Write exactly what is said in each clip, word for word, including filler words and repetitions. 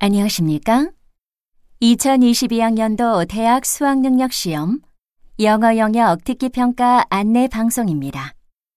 안녕하십니까? 이천이십이 학년도 대학 수학능력시험 영어 영역 듣기평가 안내 방송입니다.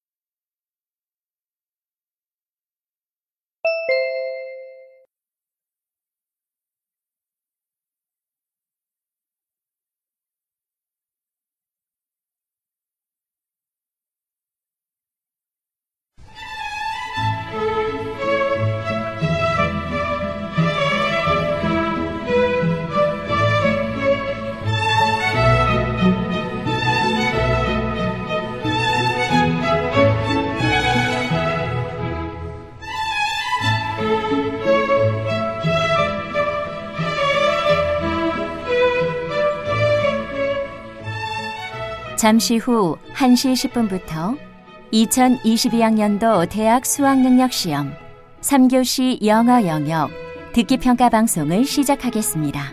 잠시 후 한 시 십 분부터 이천이십이 학년도 대학 수학능력시험 삼 교시 영어 영역 듣기평가 방송을 시작하겠습니다.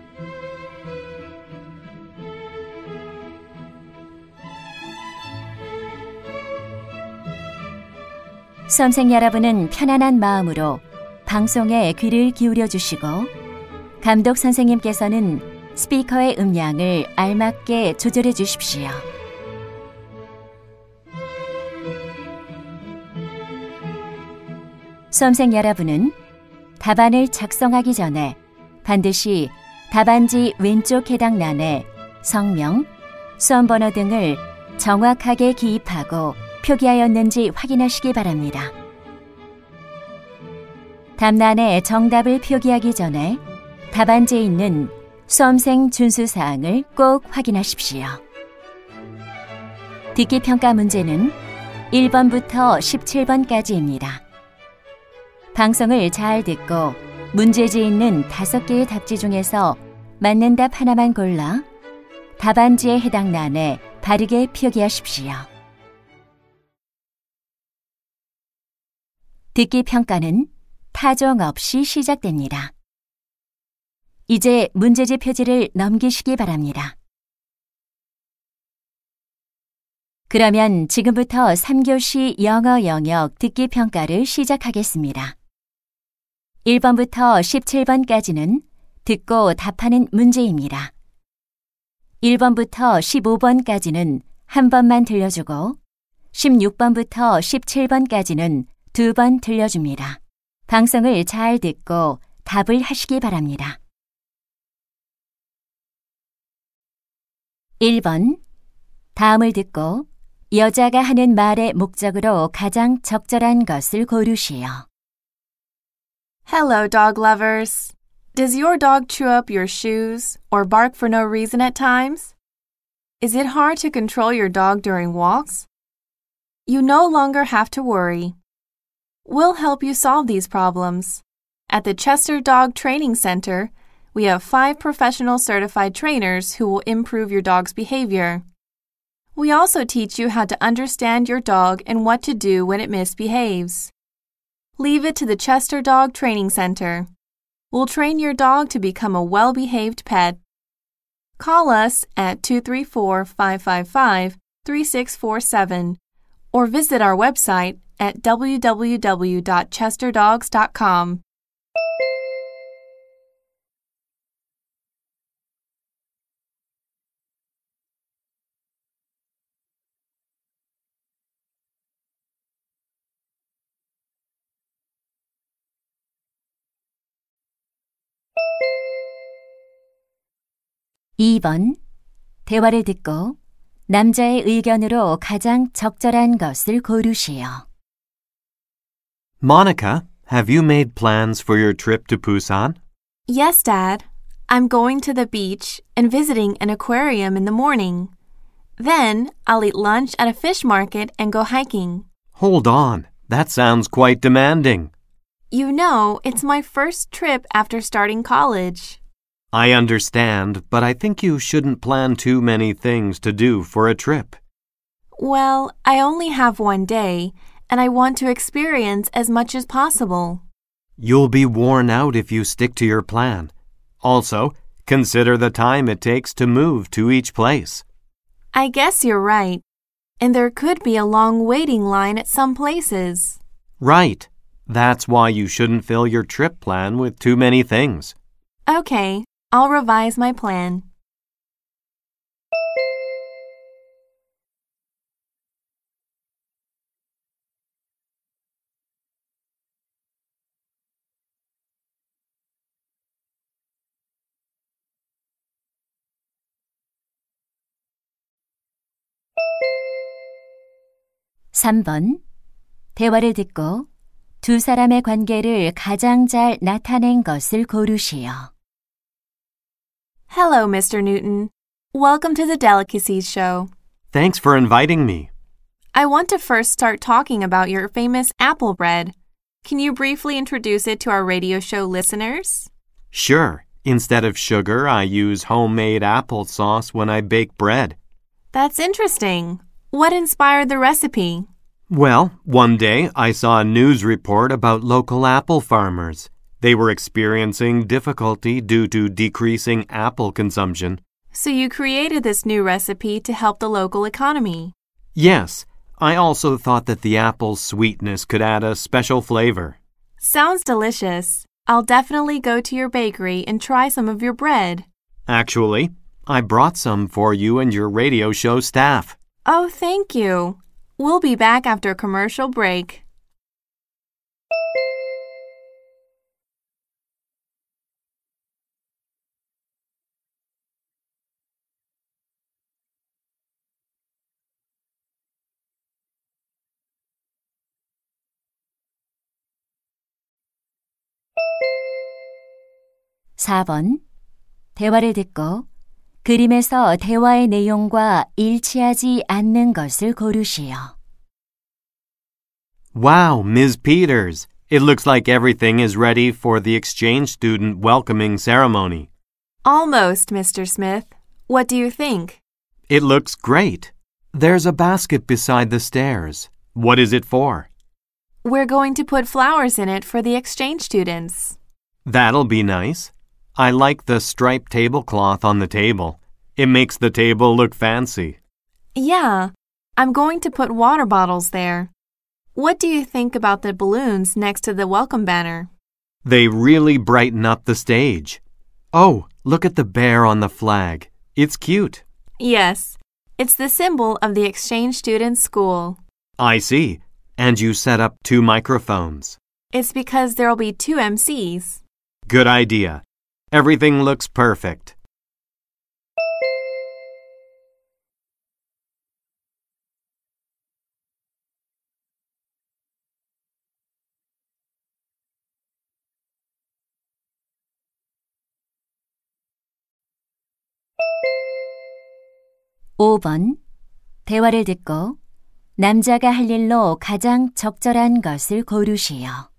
수험생 여러분은 편안한 마음으로 방송에 귀를 기울여 주시고 감독 선생님께서는 스피커의 음량을 알맞게 조절해 주십시오. 수험생 여러분은 답안을 작성하기 전에 반드시 답안지 왼쪽 해당란에 성명, 수험번호 등을 정확하게 기입하고 표기하였는지 확인하시기 바랍니다. 답란에 정답을 표기하기 전에 답안지에 있는 수험생 준수사항을 꼭 확인하십시오. 듣기평가 문제는 일 번부터 십칠 번까지입니다. 방송을 잘 듣고 문제지에 있는 다섯 개의 답지 중에서 맞는 답 하나만 골라 답안지에 해당 란에 바르게 표기하십시오. 듣기평가는 타종 없이 시작됩니다. 이제 문제지 표지를 넘기시기 바랍니다. 그러면 지금부터 삼 교시 영어 영역 듣기평가를 시작하겠습니다. 일 번부터 십칠 번까지는 듣고 답하는 문제입니다. 일 번부터 십오 번까지는 한 번만 들려주고 십육 번부터 십칠 번까지는 두 번 들려줍니다. 방송을 잘 듣고 답을 하시기 바랍니다. 일 번. 다음을 듣고 여자가 하는 말의 목적으로 가장 적절한 것을 고르시오. Hello, dog lovers. Does your dog chew up your shoes or bark for no reason at times? Is it hard to control your dog during walks? You no longer have to worry. We'll help you solve these problems. At the Chester Dog Training Center, we have five professional certified trainers who will improve your dog's behavior. We also teach you how to understand your dog and what to do when it misbehaves. Leave it to the Chester Dog Training Center. We'll train your dog to become a well-behaved pet. Call us at two three four, five five five, three six four seven or visit our website at w w w dot chester dogs dot com. 이 번. 대화를 듣고 남자의 의견으로 가장 적절한 것을 고르시오. Monica, have you made plans for your trip to Busan? Yes, Dad. I'm going to the beach and visiting an aquarium in the morning. Then I'll eat lunch at a fish market and go hiking. Hold on, that sounds quite demanding. You know, it's my first trip after starting college. I understand, but I think you shouldn't plan too many things to do for a trip. Well, I only have one day, and I want to experience as much as possible. You'll be worn out if you stick to your plan. Also, consider the time it takes to move to each place. I guess you're right. And there could be a long waiting line at some places. Right. That's why you shouldn't fill your trip plan with too many things. Okay, I'll revise my plan. 삼 번. 대화를 듣고 두 사람의 관계를 가장 잘 나타낸 것을 고르시오. Hello, Mister Newton. Welcome to the Delicacies Show. Thanks for inviting me. I want to first start talking about your famous apple bread. Can you briefly introduce it to our radio show listeners? Sure. Instead of sugar, I use homemade applesauce when I bake bread. That's interesting. What inspired the recipe? Well, one day I saw a news report about local apple farmers. They were experiencing difficulty due to decreasing apple consumption. So you created this new recipe to help the local economy. Yes, I also thought that the apple's sweetness could add a special flavor. Sounds delicious. I'll definitely go to your bakery and try some of your bread. Actually, I brought some for you and your radio show staff. Oh, thank you. We'll be back after a commercial break. 사 번. 대화를 듣고 그림에서 대화의 내용과 일치하지 않는 것을 고르시오. Wow, Miz Peters. It looks like everything is ready for the exchange student welcoming ceremony. Almost, Mister Smith. What do you think? It looks great. There's a basket beside the stairs. What is it for? We're going to put flowers in it for the exchange students. That'll be nice. I like the striped tablecloth on the table. It makes the table look fancy. Yeah, I'm going to put water bottles there. What do you think about the balloons next to the welcome banner? They really brighten up the stage. Oh, look at the bear on the flag. It's cute. Yes, it's the symbol of the exchange student school. I see. And you set up two microphones. It's because there'll be two M Cs. Good idea. Everything looks perfect. 오 번. 대화를 듣고 남자가 할 일로 가장 적절한 것을 고르시오.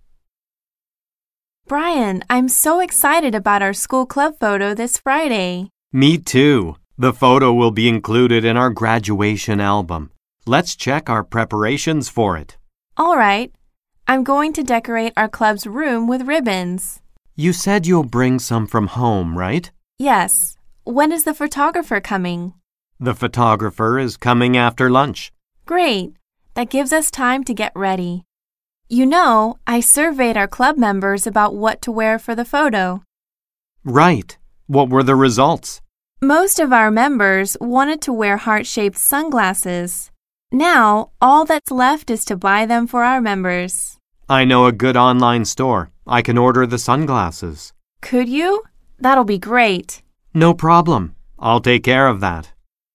Brian, I'm so excited about our school club photo this Friday. Me too. The photo will be included in our graduation album. Let's check our preparations for it. All right. I'm going to decorate our club's room with ribbons. You said you'll bring some from home, right? Yes. When is the photographer coming? The photographer is coming after lunch. Great. That gives us time to get ready. You know, I surveyed our club members about what to wear for the photo. Right. What were the results? Most of our members wanted to wear heart-shaped sunglasses. Now, all that's left is to buy them for our members. I know a good online store. I can order the sunglasses. Could you? That'll be great. No problem. I'll take care of that.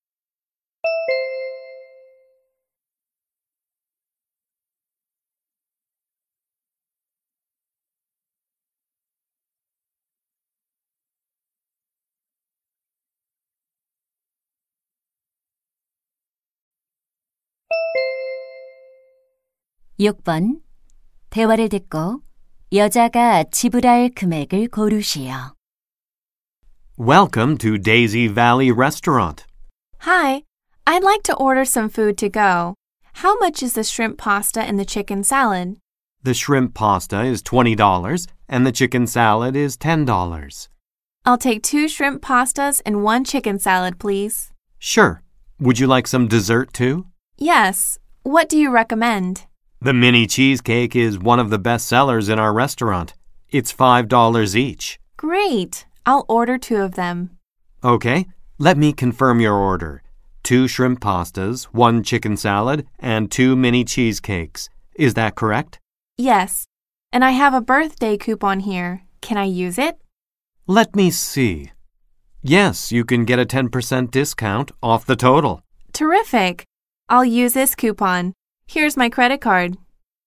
육 번. 대화를 듣고 여자가 지불할 금액을 고르시오. Welcome to Daisy Valley Restaurant. Hi, I'd like to order some food to go. How much is the shrimp pasta and the chicken salad? The shrimp pasta is twenty dollars and the chicken salad is ten dollars. I'll take two shrimp pastas and one chicken salad, please. Sure. Would you like some dessert too? Yes. What do you recommend? The mini cheesecake is one of the best sellers in our restaurant. It's five dollars each. Great. I'll order two of them. Okay, let me confirm your order. Two shrimp pastas, one chicken salad, and two mini cheesecakes. Is that correct? Yes. And I have a birthday coupon here. Can I use it? Let me see. Yes, you can get a ten percent discount off the total. Terrific. I'll use this coupon. Here's my credit card.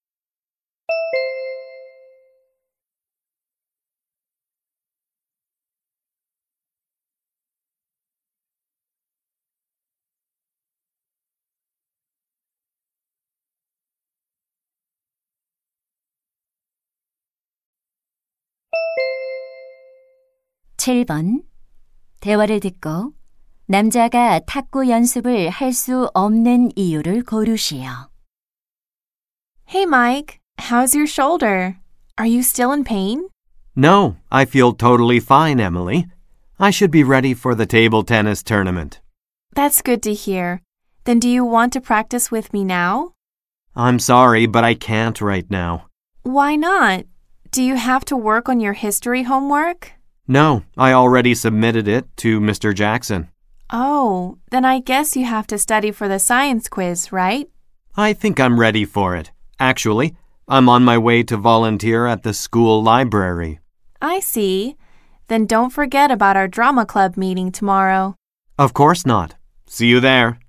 칠 번. 대화를 듣고 남자가 탁구 연습을 할 수 없는 이유를 고르시오. Hey, Mike. How's your shoulder? Are you still in pain? No, I feel totally fine, Emily. I should be ready for the table tennis tournament. That's good to hear. Then do you want to practice with me now? I'm sorry, but I can't right now. Why not? Do you have to work on your history homework? No, I already submitted it to Mister Jackson. Oh, then I guess you have to study for the science quiz, right? I think I'm ready for it. Actually, I'm on my way to volunteer at the school library. I see. Then don't forget about our drama club meeting tomorrow. Of course not. See you there.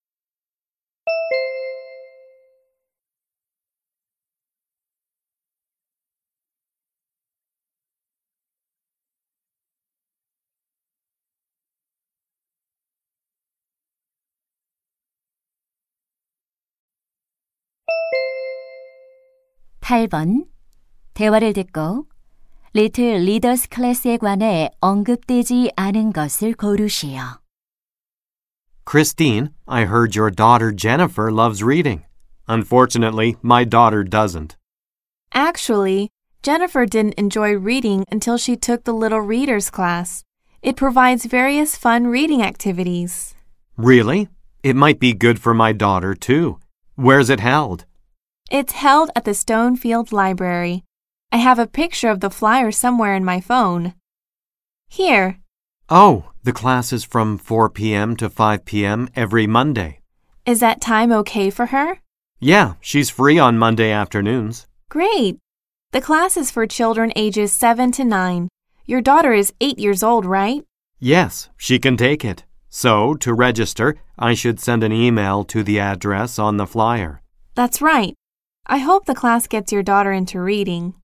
팔 번. 대화를 듣고 리틀 리더스 클래스에 관해 언급되지 않은 것을 고르시오. Christine, I heard your daughter Jennifer loves reading. Unfortunately, my daughter doesn't. Actually, Jennifer didn't enjoy reading until she took the Little Readers class. It provides various fun reading activities. Really? It might be good for my daughter, too. Where's it held? It's held at the Stonefield Library. I have a picture of the flyer somewhere in my phone. Here. Oh, the class is from four p.m. to five p.m. every Monday. Is that time okay for her? Yeah, she's free on Monday afternoons. Great. The class is for children ages seven to nine. Your daughter is eight years old, right? Yes, she can take it. So, to register, I should send an email to the address on the flyer. That's right. I hope the class gets your daughter into reading.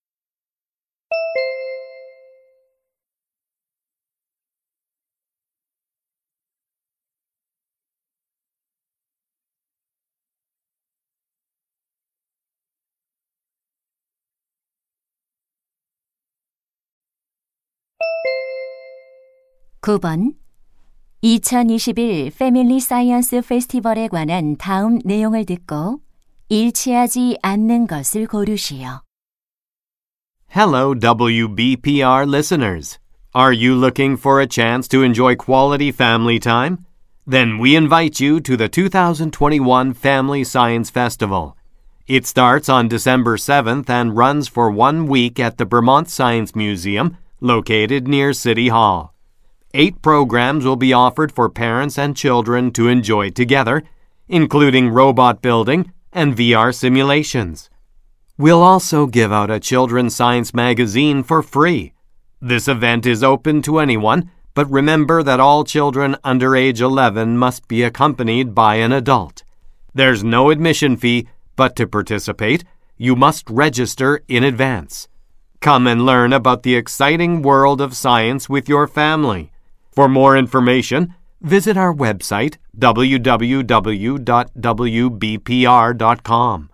구 번. 이천이십일 패밀리 사이언스 페스티벌에 관한 다음 내용을 듣고 일치하지 않는 것을 고르시오. Hello, W B P R listeners. Are you looking for a chance to enjoy quality family time? Then we invite you to the two thousand twenty-one Family Science Festival. It starts on December seventh and runs for one week at the Vermont Science Museum, located near City Hall. Eight programs will be offered for parents and children to enjoy together, including robot building and V R simulations. We'll also give out a children's science magazine for free. This event is open to anyone, but remember that all children under age eleven must be accompanied by an adult. There's no admission fee, but to participate, you must register in advance. Come and learn about the exciting world of science with your family. For more information, visit our website w w w dot w b p r dot com.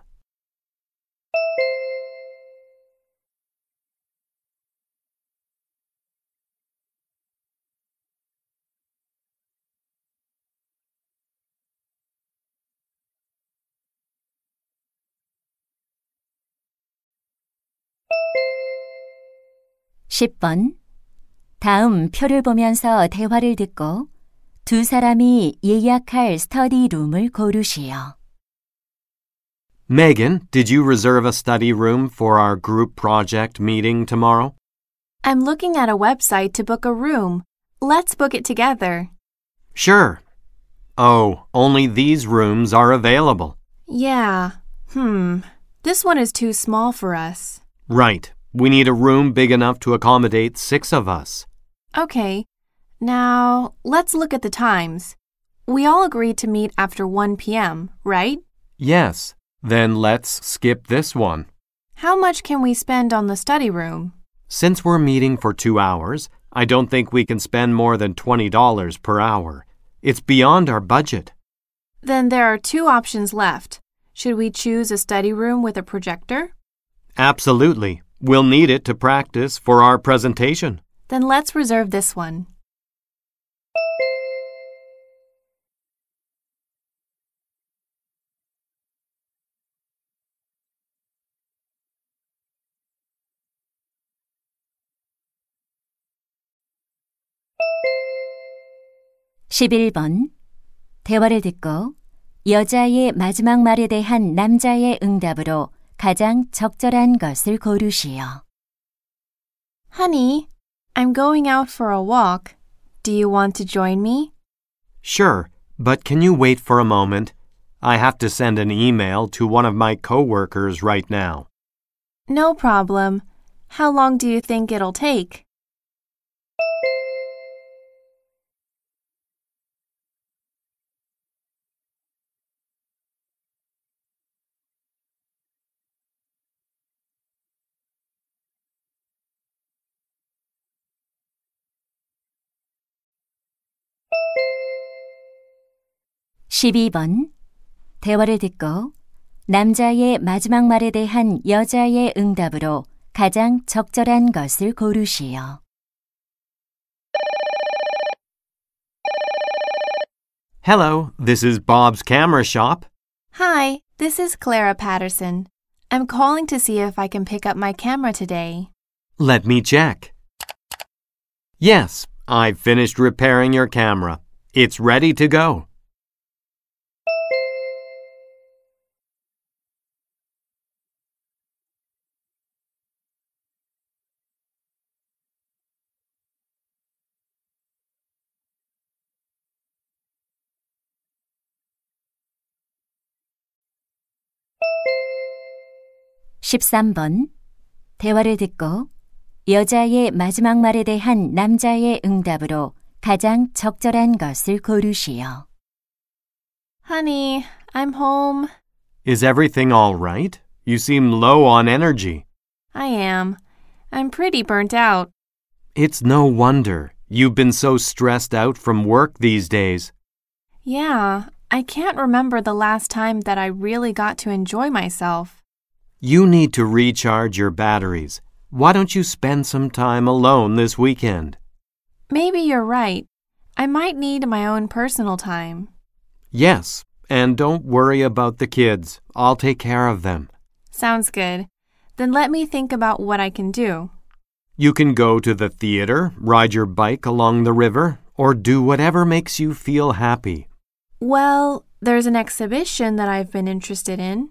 십 번. 다음 표를 보면서 대화를 듣고 두 사람이 예약할 스터디 룸을 고르시오. Megan, did you reserve a study room for our group project meeting tomorrow? I'm looking at a website to book a room. Let's book it together. Sure. Oh, only these rooms are available. Yeah. Hmm. This one is too small for us. Right. We need a room big enough to accommodate six of us. Okay. Now, let's look at the times. We all agreed to meet after one p.m., right? Yes. Then let's skip this one. How much can we spend on the study room? Since we're meeting for two hours, I don't think we can spend more than twenty dollars per hour. It's beyond our budget. Then there are two options left. Should we choose a study room with a projector? Absolutely. We'll need it to practice for our presentation. Then let's reserve this one. 십일 번. 대화를 듣고 여자의 마지막 말에 대한 남자의 응답으로 가장 적절한 것을 고르시오. Honey, I'm going out for a walk. Do you want to join me? Sure, but can you wait for a moment? I have to send an email to one of my coworkers right now. No problem. How long do you think it'll take? 십이 번. 대화를 듣고 남자의 마지막 말에 대한 여자의 응답으로 가장 적절한 것을 고르시오. Hello, this is Bob's Camera Shop. Hi, this is Clara Patterson. I'm calling to see if I can pick up my camera today. Let me check. Yes, I've finished repairing your camera. It's ready to go. 십삼 번. 대화를 듣고 여자의 마지막 말에 대한 남자의 응답으로 가장 적절한 것을 고르시오. Honey, I'm home. Is everything all right? You seem low on energy. I am. I'm pretty burnt out. It's no wonder. You've been so stressed out from work these days. Yeah, I can't remember the last time that I really got to enjoy myself. You need to recharge your batteries. Why don't you spend some time alone this weekend? Maybe you're right. I might need my own personal time. Yes, and don't worry about the kids. I'll take care of them. Sounds good. Then let me think about what I can do. You can go to the theater, ride your bike along the river, or do whatever makes you feel happy. Well, there's an exhibition that I've been interested in.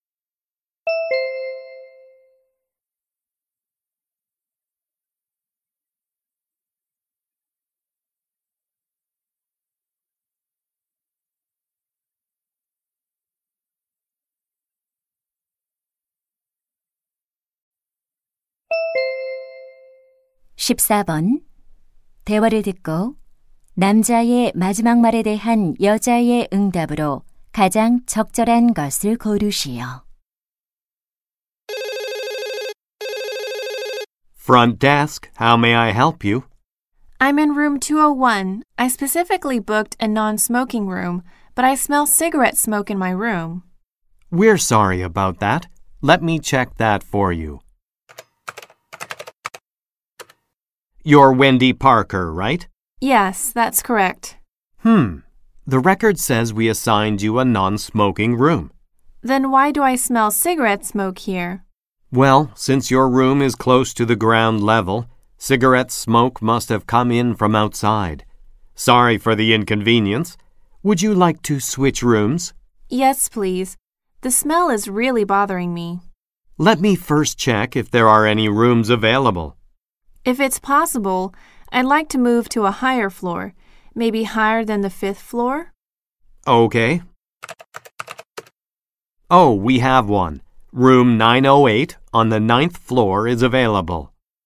십사 번. 대화를 듣고 남자의 마지막 말에 대한 여자의 응답으로 가장 적절한 것을 고르시오. Front desk, how may I help you? I'm in room two oh one. I specifically booked a non-smoking room, but I smell cigarette smoke in my room. We're sorry about that. Let me check that for you. You're Wendy Parker, right? Yes, that's correct. Hmm. The record says we assigned you a non-smoking room. Then why do I smell cigarette smoke here? Well, since your room is close to the ground level, cigarette smoke must have come in from outside. Sorry for the inconvenience. Would you like to switch rooms? Yes, please. The smell is really bothering me. Let me first check if there are any rooms available. If it's possible, I'd like to move to a higher floor, maybe higher than the fifth floor. Okay. Oh, we have one. Room nine oh eight on the ninth floor is available.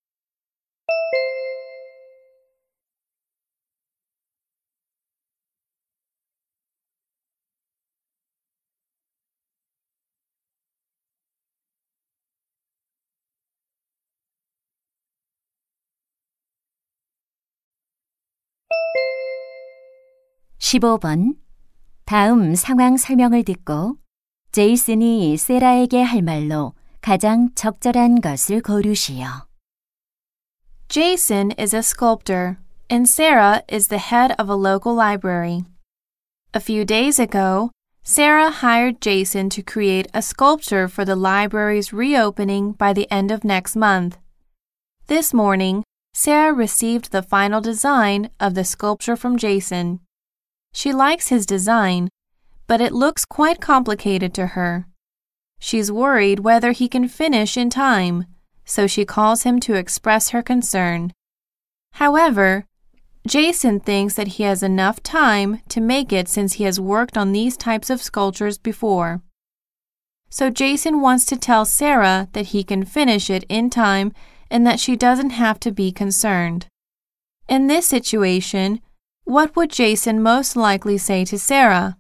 십오 번. 다음 상황 설명을 듣고 제이슨이 세라에게 할 말로 가장 적절한 것을 고르시오. Jason is a sculptor, and Sarah is the head of a local library. A few days ago, Sarah hired Jason to create a sculpture for the library's reopening by the end of next month. This morning, Sarah received the final design of the sculpture from Jason. She likes his design, but it looks quite complicated to her. She's worried whether he can finish in time, so she calls him to express her concern. However, Jason thinks that he has enough time to make it since he has worked on these types of sculptures before. So Jason wants to tell Sarah that he can finish it in time and that she doesn't have to be concerned. In this situation, what would Jason most likely say to Sarah?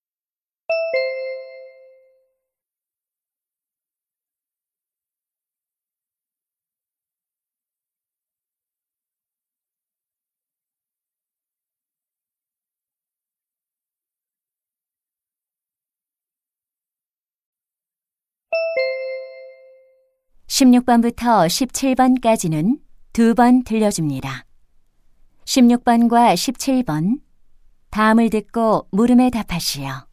십육 번부터 십칠 번까지는 두 번 들려줍니다. 십육 번과 십칠 번, 다음을 듣고 물음에 답하시오.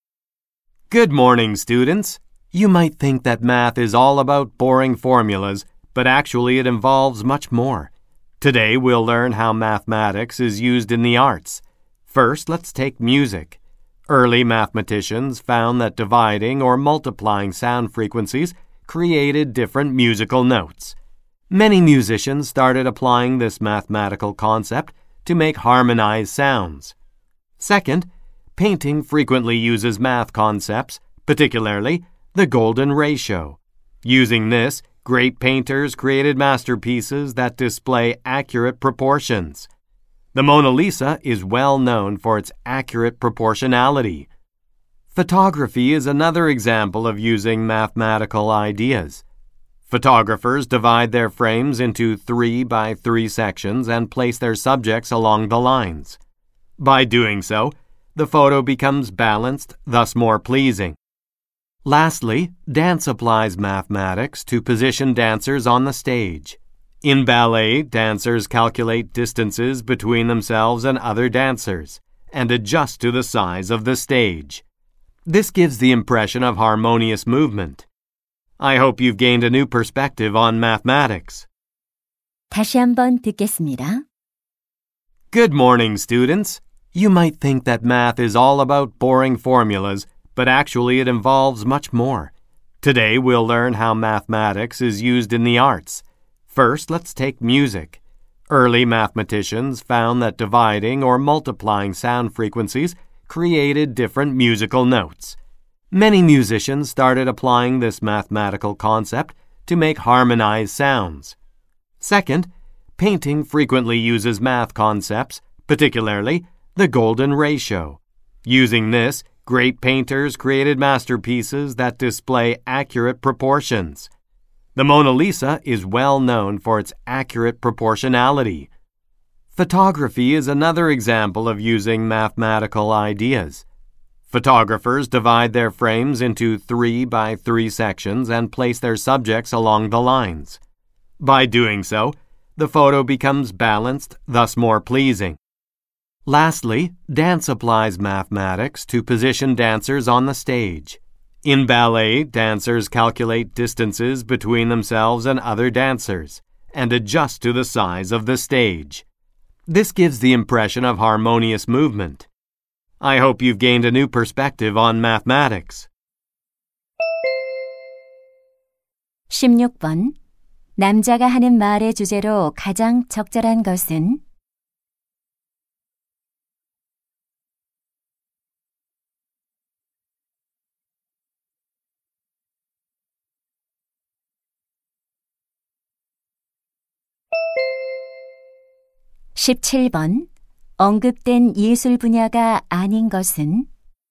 Good morning, students. You might think that math is all about boring formulas, but actually it involves much more. Today we'll learn how mathematics is used in the arts. First, let's take music. Early mathematicians found that dividing or multiplying sound frequencies created different musical notes. Many musicians started applying this mathematical concept to make harmonized sounds. Second, painting frequently uses math concepts, particularly the golden ratio. Using this, great painters created masterpieces that display accurate proportions. The Mona Lisa is well known for its accurate proportionality. Photography is another example of using mathematical ideas. Photographers divide their frames into three by three sections and place their subjects along the lines. By doing so, the photo becomes balanced, thus more pleasing. Lastly, dance applies mathematics to position dancers on the stage. In ballet, dancers calculate distances between themselves and other dancers and adjust to the size of the stage. This gives the impression of harmonious movement. I hope you've gained a new perspective on mathematics. 다시 한번 듣겠습니다. Good morning, students. You might think that math is all about boring formulas, but actually it involves much more. Today we'll learn how mathematics is used in the arts. First, let's take music. Early mathematicians found that dividing or multiplying sound frequencies created different musical notes. Many musicians started applying this mathematical concept to make harmonized sounds. Second, painting frequently uses math concepts, particularly the golden ratio. Using this, great painters created masterpieces that display accurate proportions. The Mona Lisa is well known for its accurate proportionality. Photography is another example of using mathematical ideas. Photographers divide their frames into three by three sections and place their subjects along the lines. By doing so, the photo becomes balanced, thus more pleasing. Lastly, dance applies mathematics to position dancers on the stage. In ballet, dancers calculate distances between themselves and other dancers and adjust to the size of the stage. This gives the impression of harmonious movement. I hope you've gained a new perspective on mathematics. 십육 번. 남자가 하는 말의 주제로 가장 적절한 것은? 십칠 번. 언급된 예술 분야가 아닌 것은?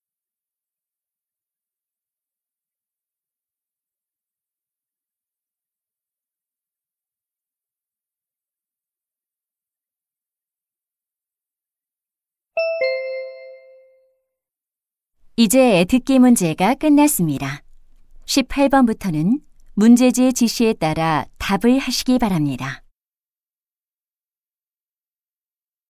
이제 듣기 문제가 끝났습니다. 십팔 번부터는 문제지의 지시에 따라 답을 하시기 바랍니다.